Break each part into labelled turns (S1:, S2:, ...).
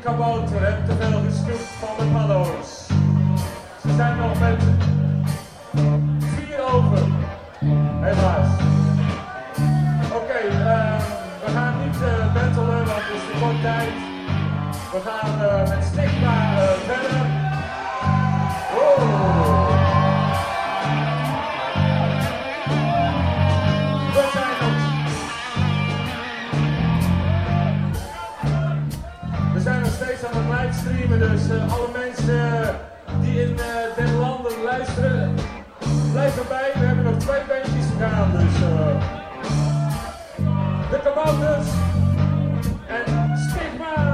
S1: kabouter hebt te veel gesnoept van de paddo's. Ze zijn nog met 4 over, helaas. Oké, we gaan niet battelen, want het is te kort tijd. We gaan met Stigma verder. Oh. We zijn nog steeds aan het livestreamen, dus alle mensen die in den landen luisteren, blijf erbij. We hebben nog 2 bandjes te gaan, dus de kabouters en Stigma!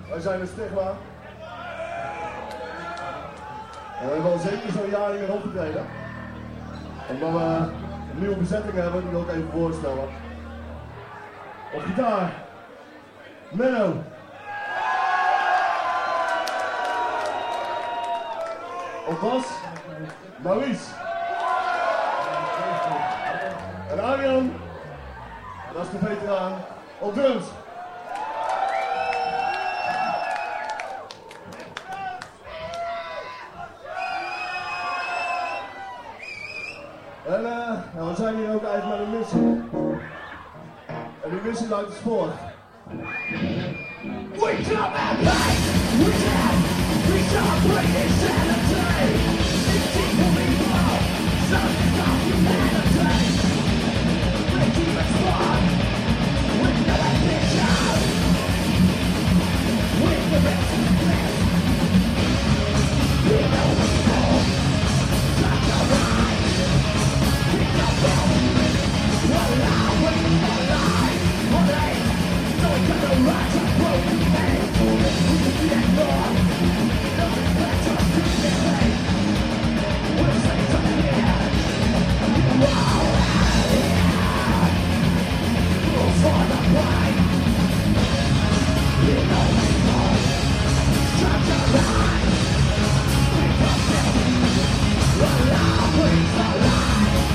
S2: Wij zijn een stigma. En we hebben al zeker zo'n jaar niet meer opgetreden. Omdat we een nieuwe bezetting hebben, die wil ik even voorstellen. Op gitaar, Menno. Op bas, Maurice. En Arjan, dat is de veteraan, op drums. En we zijn hier ook eigenlijk met een missie. En die missie luidt als volgt. We come at night, we can, we shall break insanity. It's people evil, something of humanity. The demons spawn, with no ambition. With the rest of the place. We know evil, such a right. We don't know, what are we alive, what ain't. So we got the right to broken pain. We can be ignored. Nothing better to be made. We're safe to here. Wow, yeah. Rules for the blind. You know we know. Such a lie. We come in. Alive, we alive.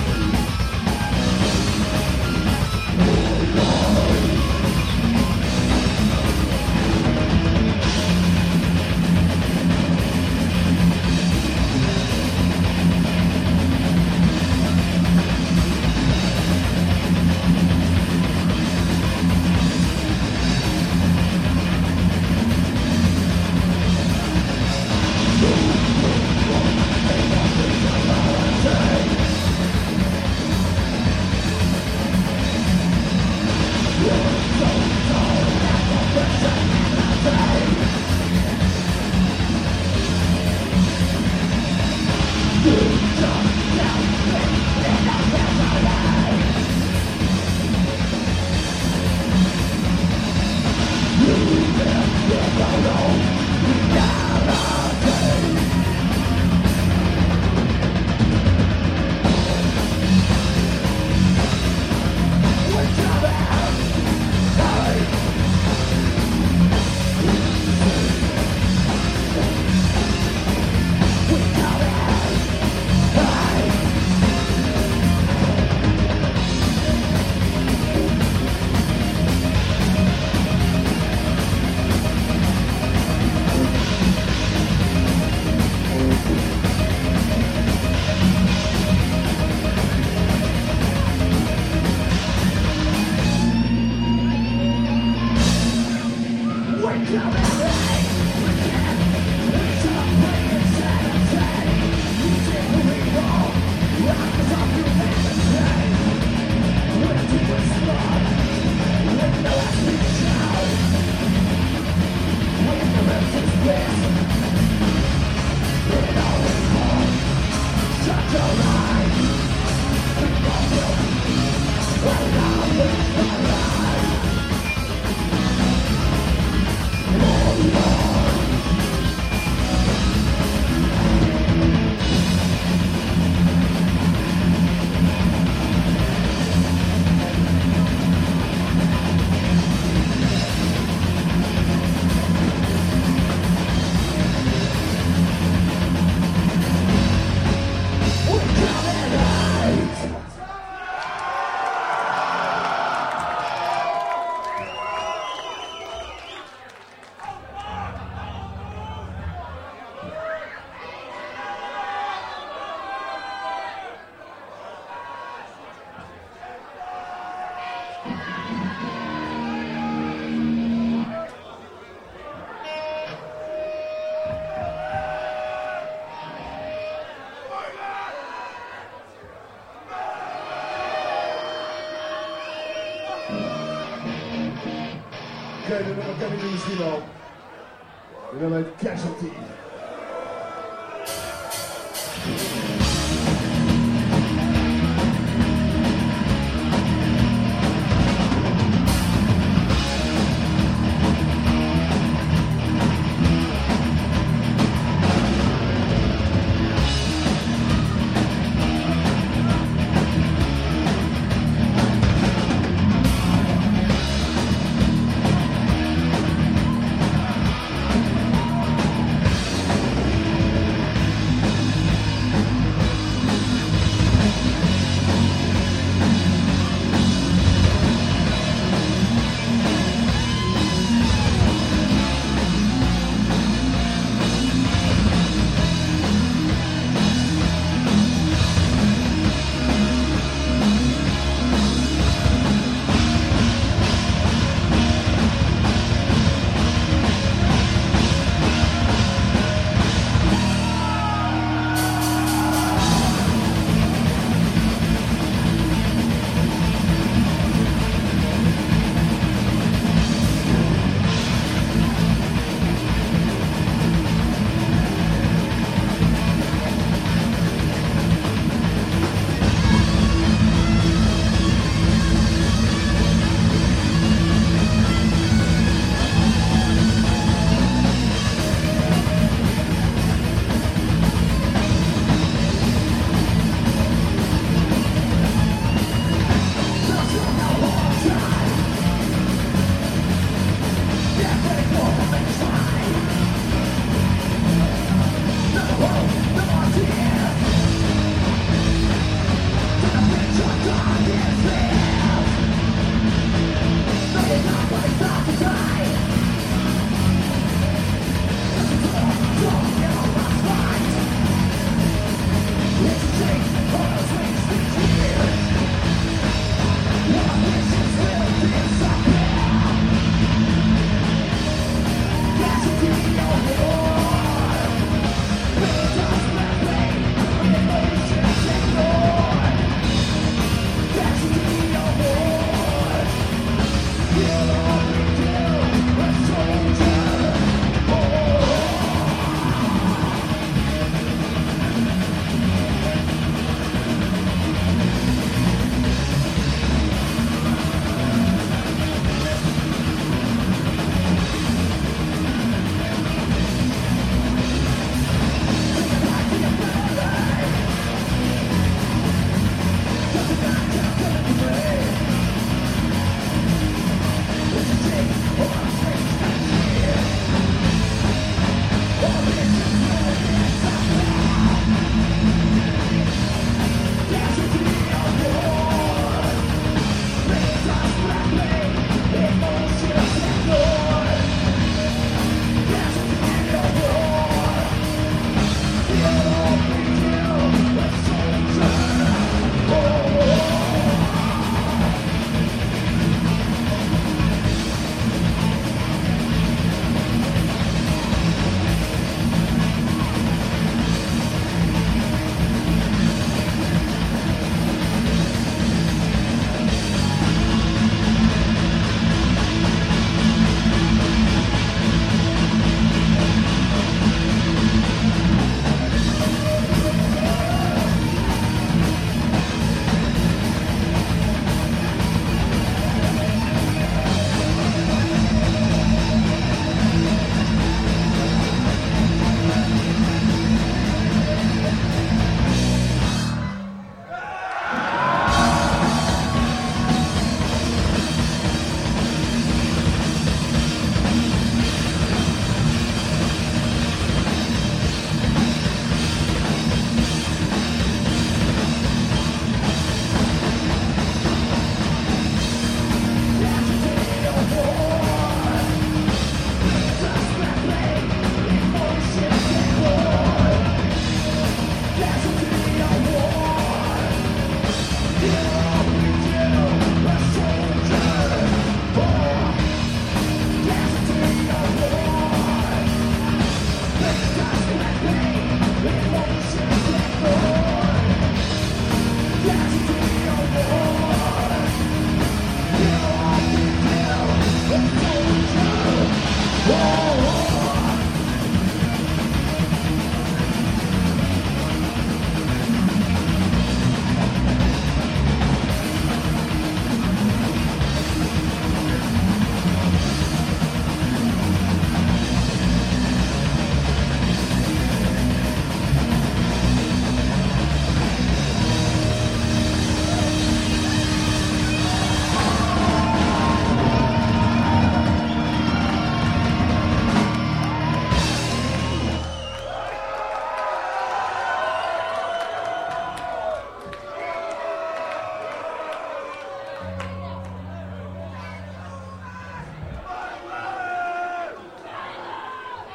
S2: Oké, de nummer kennen jullie misschien al. De nummer heet Casualty.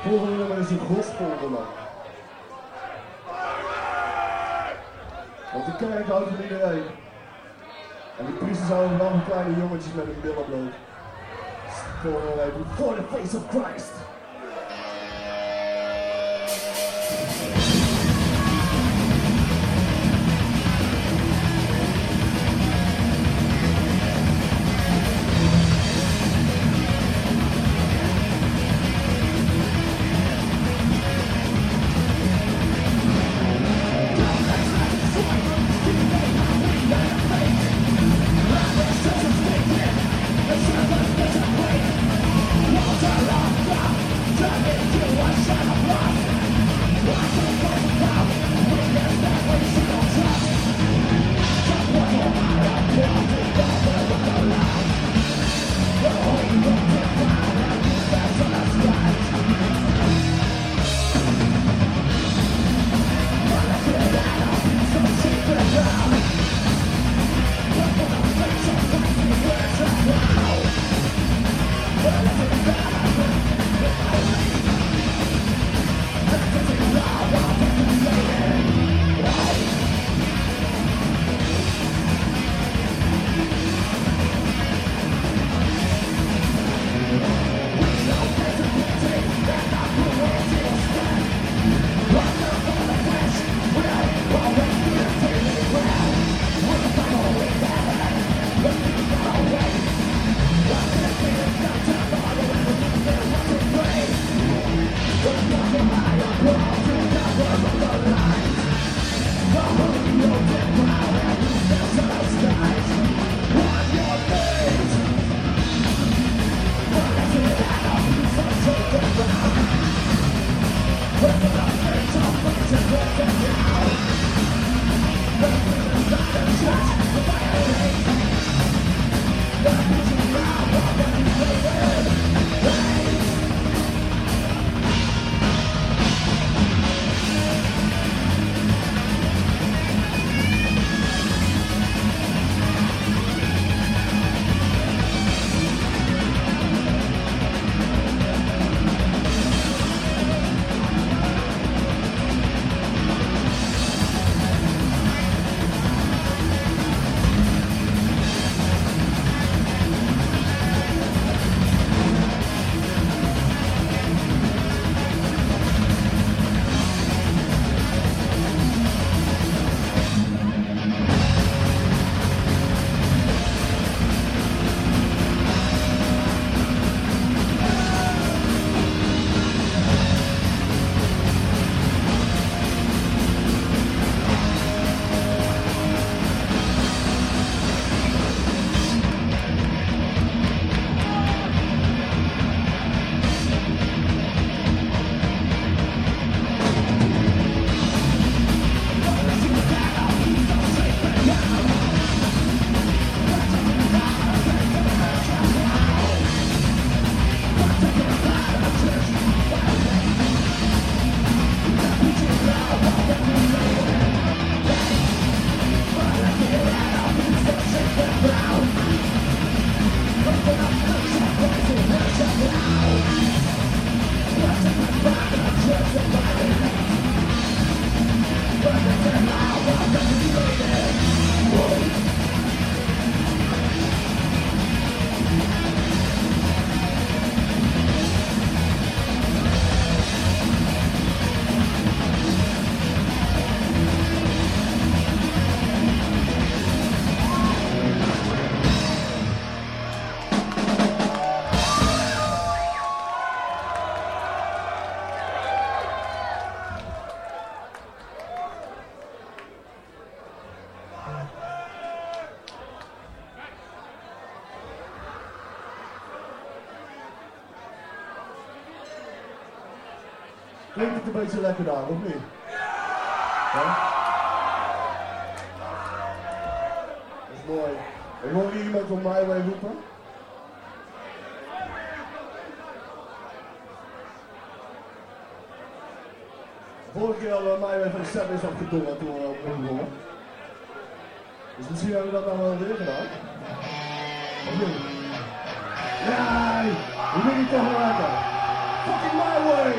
S3: volgende nummer is een gospelbelang. Want de kerk houdt van iedereen. En die priesters houden van kleine jongetjes met hun billen bloot. For the face of Christ. Klinkt het een beetje lekker daar, of niet? Ja? Dat is mooi. Ik hoor hier iemand op My Way roepen. Vorige keer hadden we My Way van de set is afgedongen toen we opgedongen. Dus misschien hebben we dat nou wel weer gedaan. Of niet? Nee! We doen het toch wel lekker. fucking my way.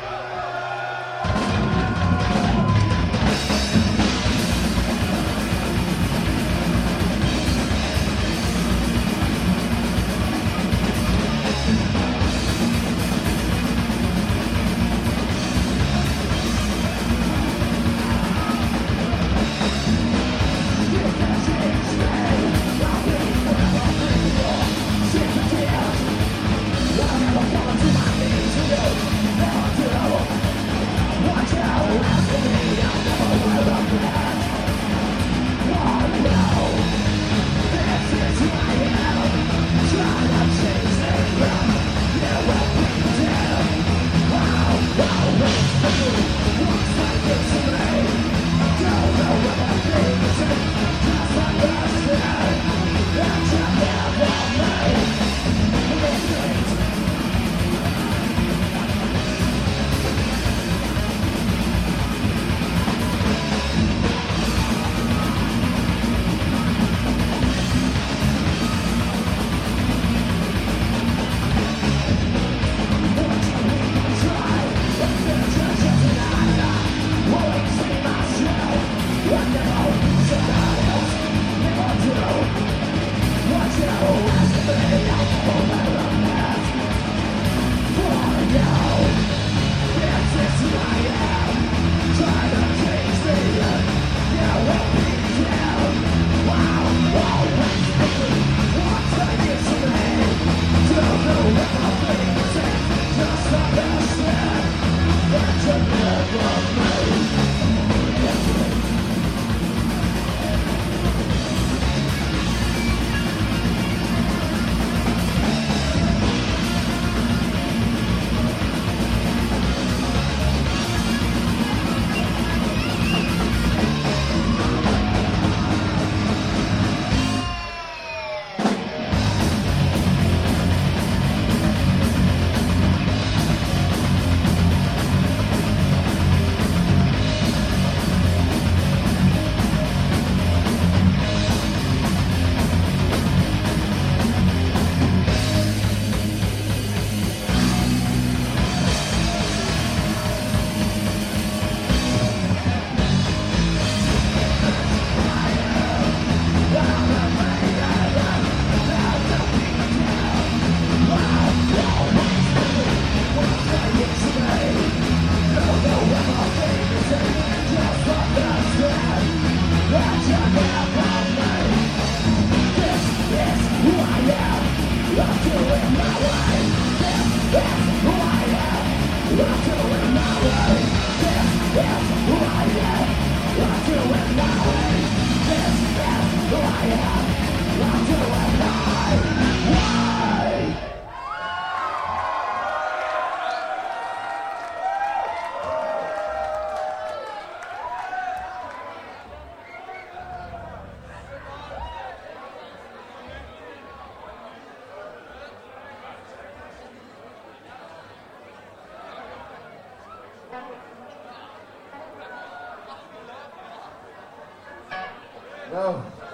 S3: Nou,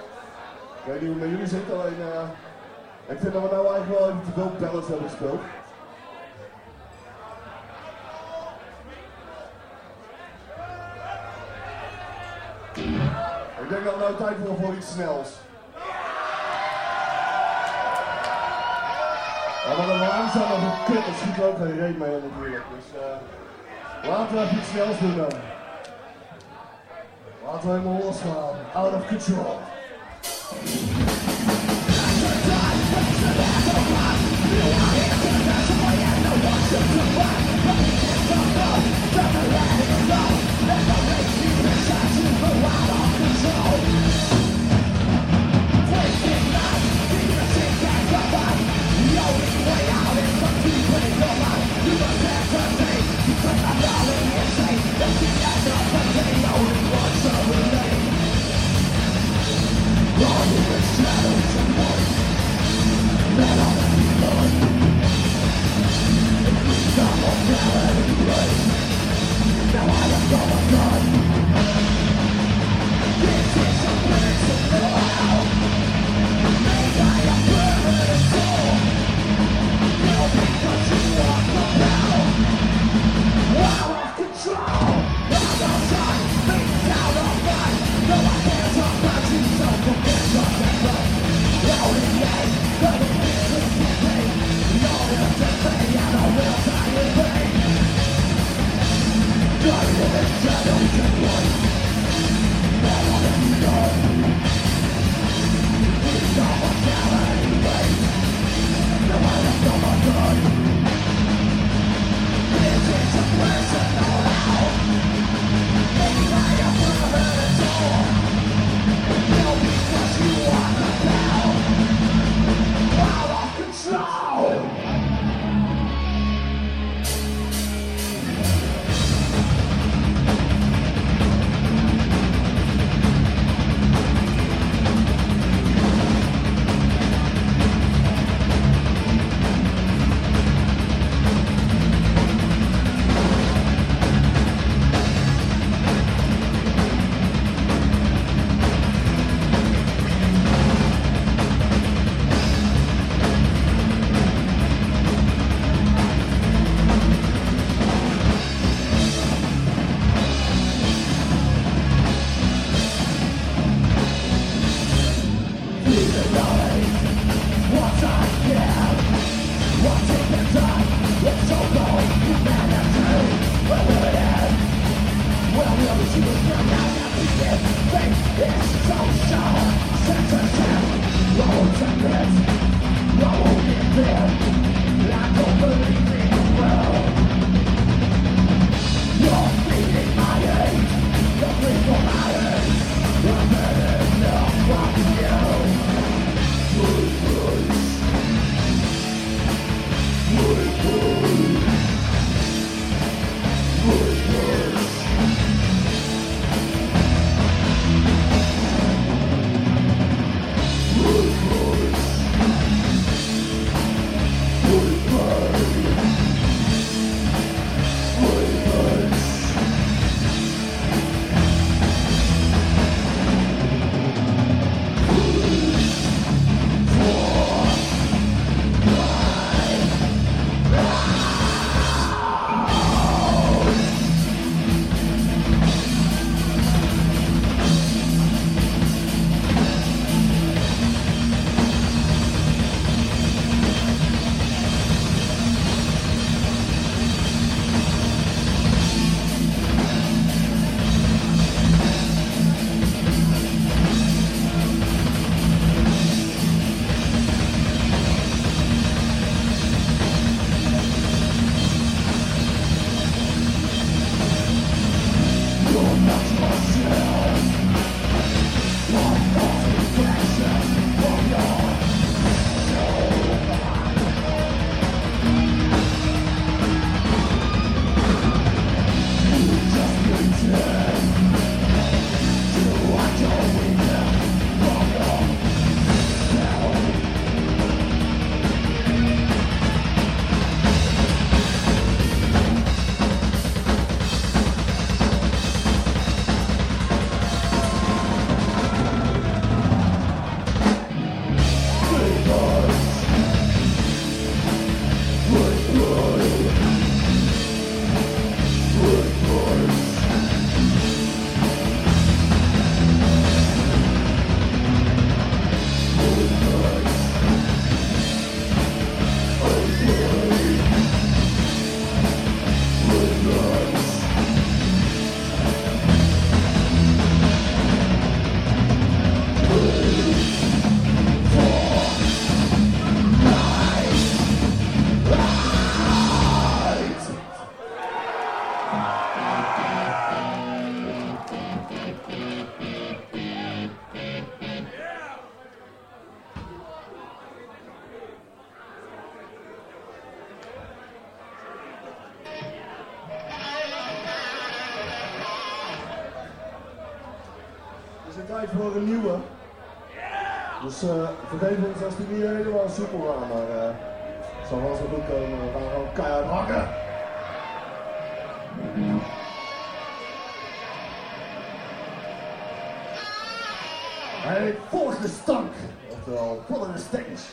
S3: ik weet niet hoe het met jullie zit, alleen ik vind dat we nou eigenlijk wel even te veel ballads hebben gespeeld. Ik denk dat het nou tijd wordt voor iets snels. Ja, maar dan langzaam als een kut, dat schiet ook geen reet mee natuurlijk. Dus laten we even iets snels doen dan. Laten we helemaal losgaan. Out of control.
S2: Running
S3: tijd voor een nieuwe. Dus vergeef ons als die niet helemaal soepel gaan, maar het zal wel eens goed komen. We gaan gewoon keihard hakken. Hij volgt de stank, oftewel follow the stage.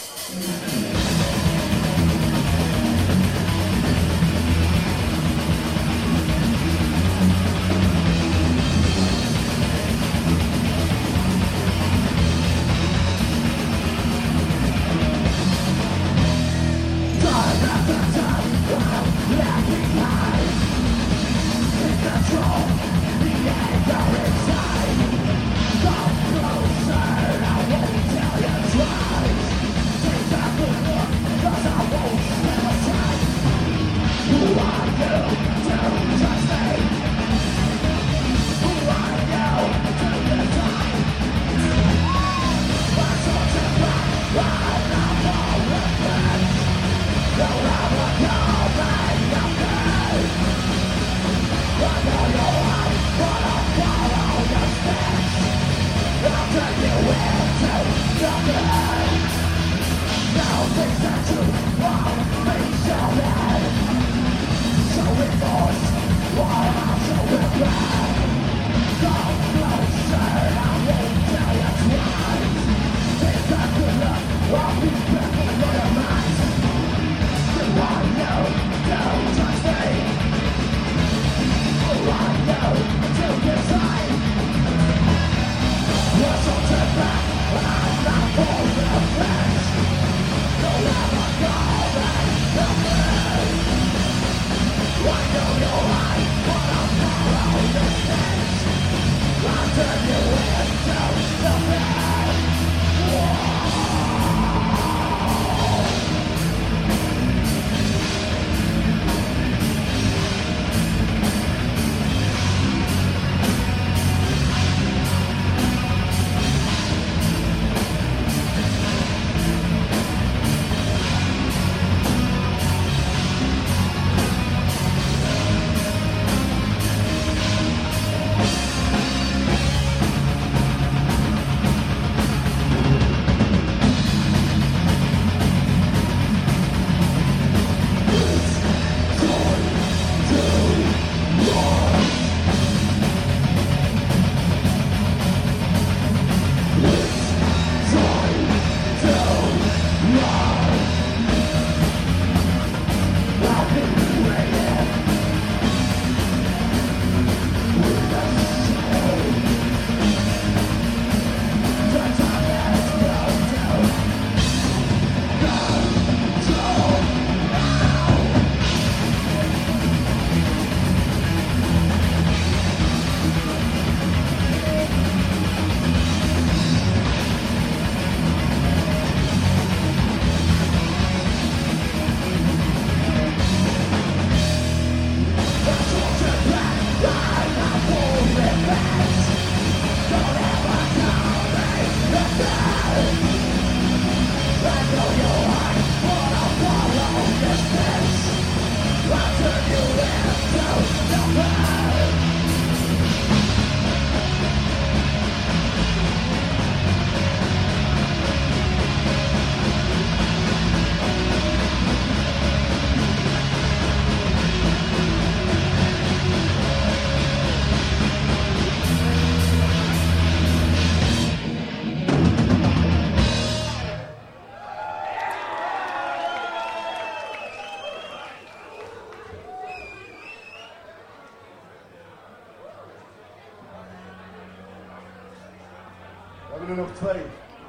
S3: We hebben er nog twee.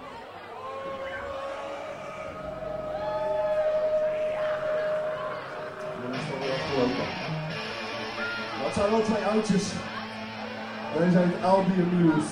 S3: Dat is wel weer afgelopen. Dat zijn wel twee oudjes. Deze heet I'll Be Amused.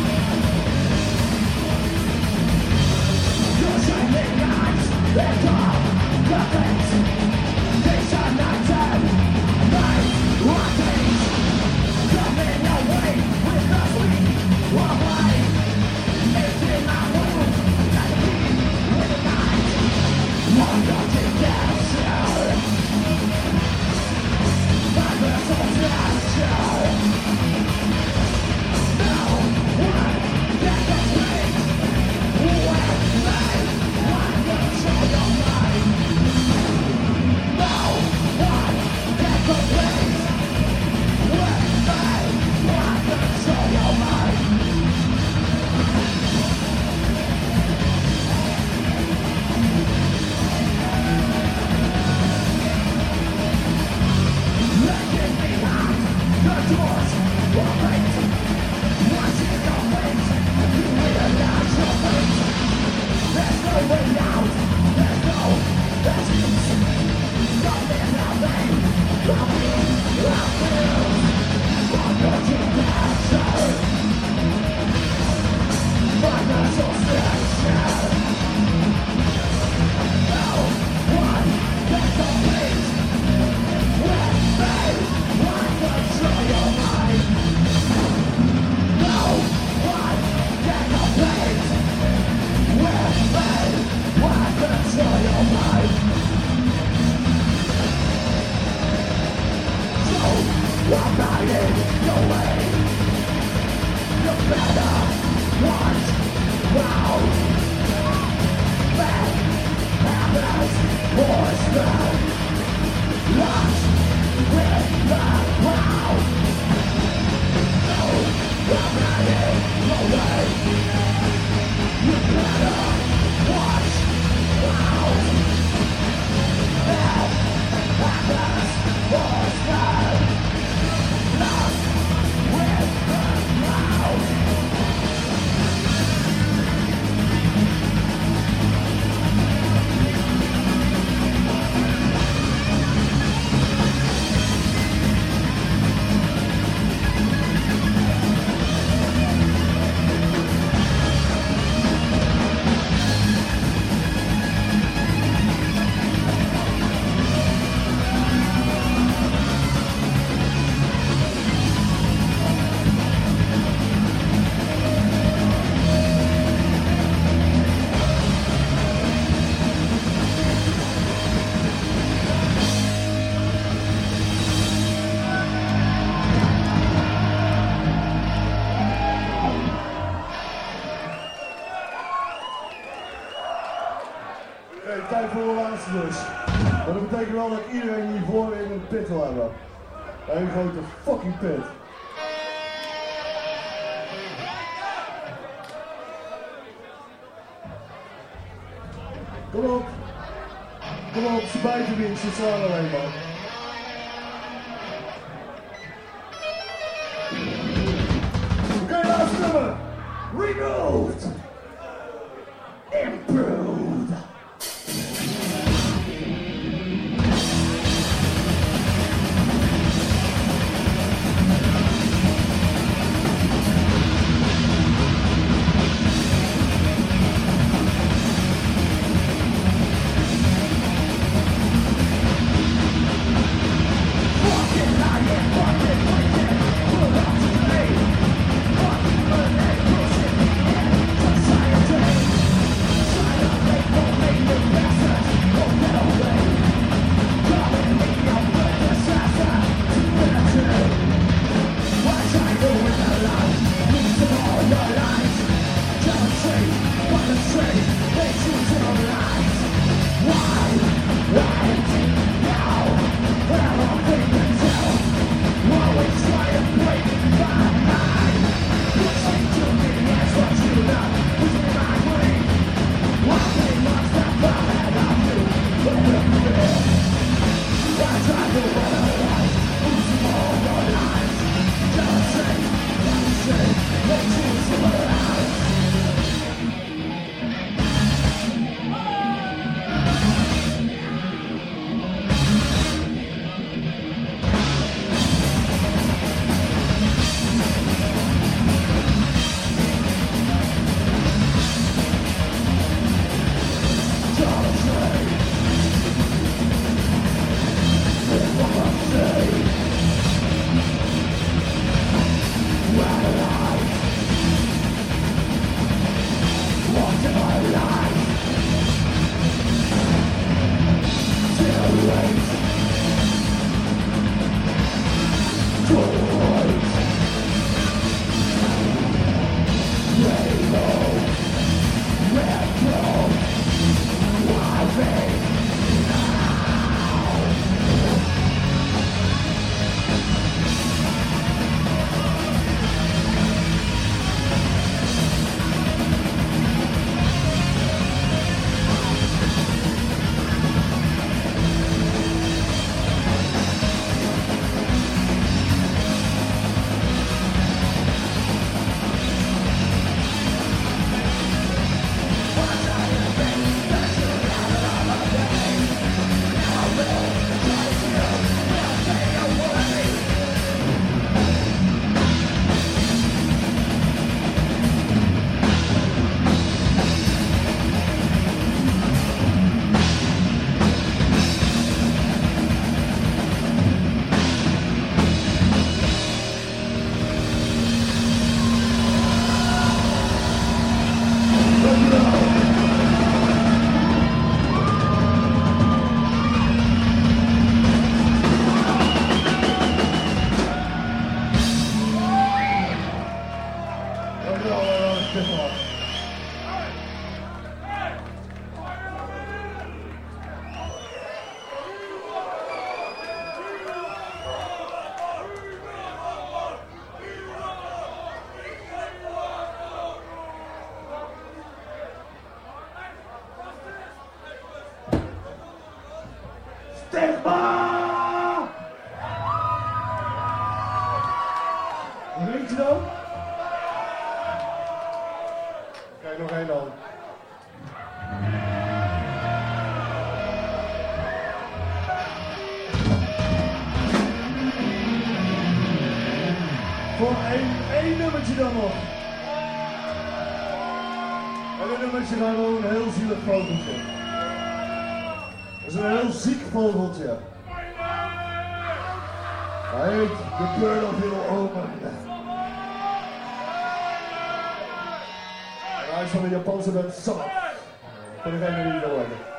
S2: Let's go!
S3: Tijd voor de laatste dus. Maar dat betekent wel dat iedereen hiervoor in een pit wil hebben. Een grote fucking pit. Kom op. Kom op, ze buiten niet, ze staan alleen man. Oké, laatste nummer. Removed. Improved.
S2: Fucking
S3: Zeg maar. Stigma! Nog eentje dan? Kijk, nog één dan. Voor één nummertje dan nog. En dit nummertje gaat gewoon een heel zielig vogeltje. Dat is een heel ziek vogeltje. Hij heet de Bird of Little Omen. En hij is van de Japanse band Sabbath. Voor degene die het wil hebben.